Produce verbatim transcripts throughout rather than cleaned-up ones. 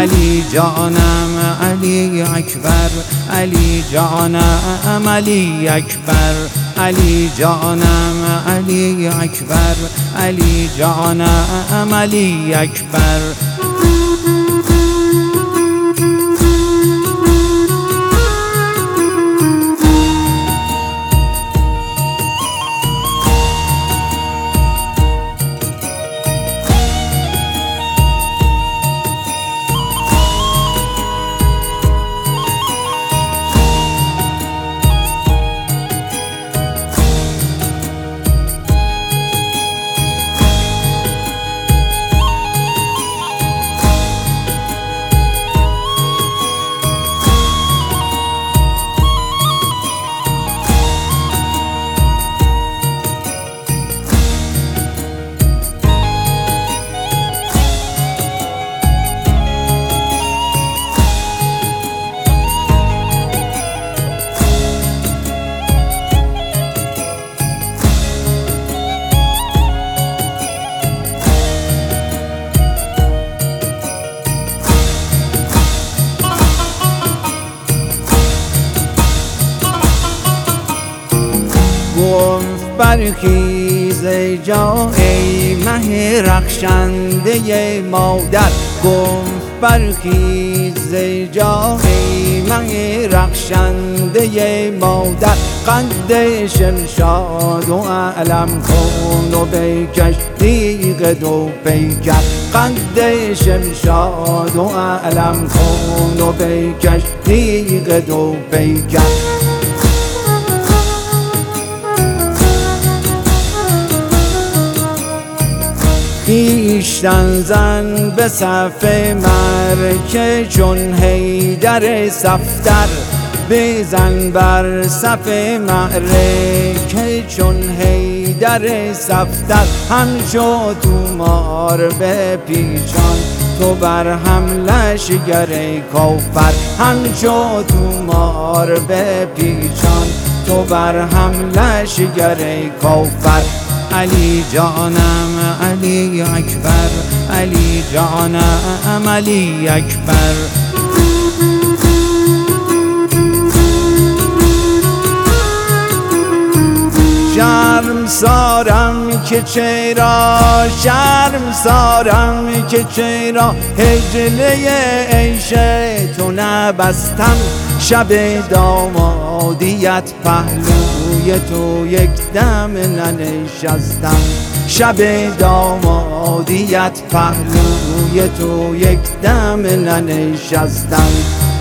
علی جانم علی اکبر، علی جانم علی اکبر، علی جانم علی اکبر، علی جانم علی اکبر. گفت برخیز ای جان ای مه رخشنده مادر، گفت برخیز ای جان ای مه رخشنده مادر. قد شمشاد و علم کن و بکش تیغ دو پیکر، قد شمشاد و علم کن و بکش تیغ دو پیکر. خویشتن زن به صف معرکه چون حیدر صفدر، بزن بر صف معرکه چون حیدر صفدر. همچو تومار به پیچان تو بر حمله شگر کافر، همچو تومار به پیچان تو بر حمله شگر کافر. علی جانم علی اکبر، علی جانم علی اکبر. شرم سارم که چرا، شرم سارم که چرا هجله عیش تو نبستم. شب دامادیت پهلوی تو یک دم ننشستم، شب دامادیت پهلوی تو یک دم ننشستم.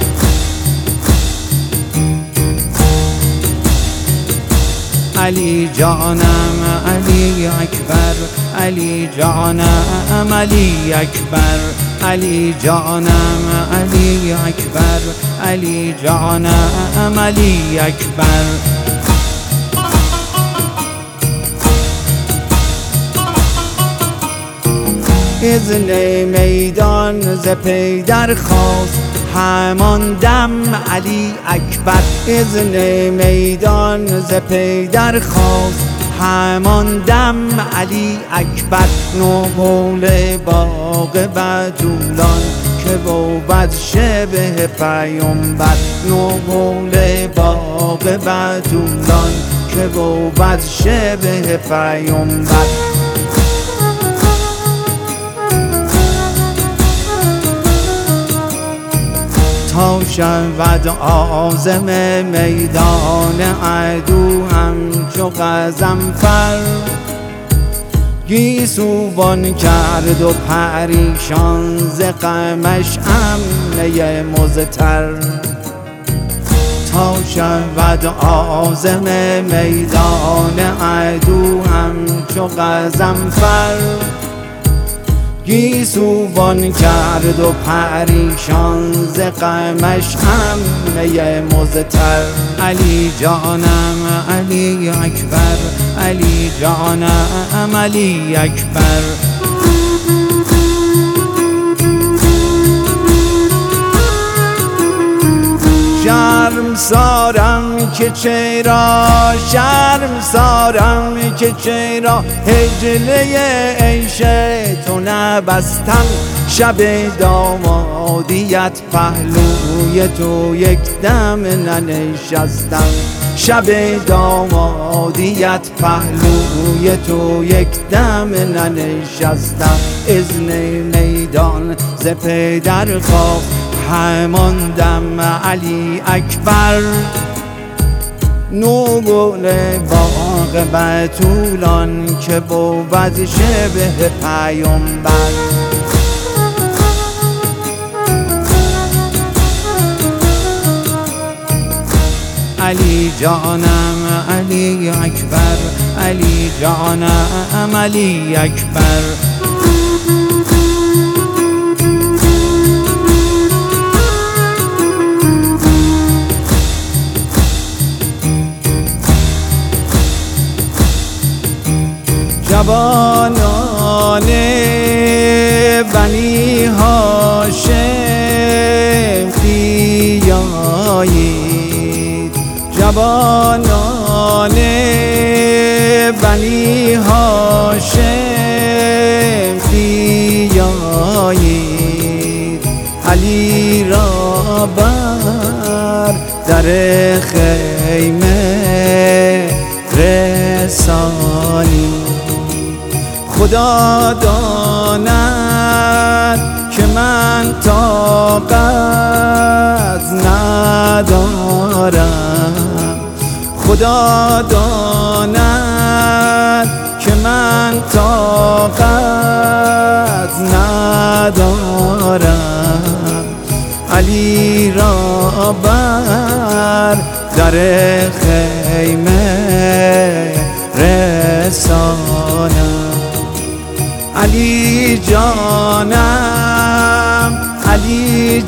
علی جانم علی اکبر، علی جانم علی اکبر، علی جانم علی اکبر، علی جانم علی اکبر. اذن میدان ز پیدر خواست همان دم علی اکبر، اذن میدان ز پیدر خواست همان دم علی اکبر. نقول باغ بتولان که بود شبه پیامبر، نقول باغ بتولان که بود شبه پیامبر. تا شود عازم میدان عدو همچو غضنفر، گیسوان کرد و پریشان ز غمش عمه مضطر. تا شود عازم میدان عدو همچو غضنفر، گیسوان کرد و پریشان ز غمش عمه مضطر. علی جانم علی اکبر، علی جانم علی اکبر. شرم سارم که چرا، شرم سارم که چرا هجله عیش تو نبستم. شب دامادیت پهلوی تو یک دم ننشستم، شب دامادیت پهلوی تو یک دم ننشستم. اذن میدان ز پدر خواه همان دم علی اکبر، نوگل باغ بتولان که بود شبه پیامبر. علی جانم علی اکبر، علی جانم علی اکبر. جوانان بنی هاشم بیایید، جوانان بنی هاشم بیایید، علی را بر در خیمه رسانید. خدا داند که من طاقت ندارم، خدا داند که من طاقت ندارم، علی را بر در خیمه رسانم. علی جانم علی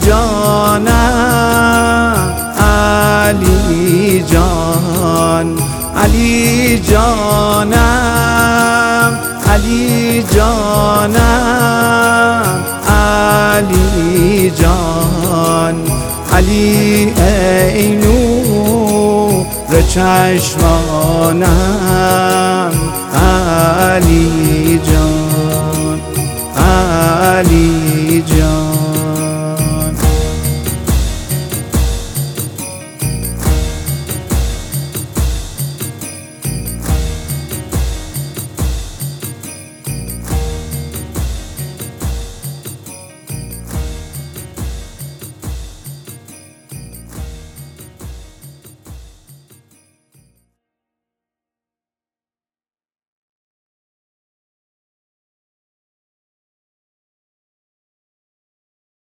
جانم علی جان، علی جانم علی جانم علی جان. علی ای نور چشمانم علی جان، علی جان.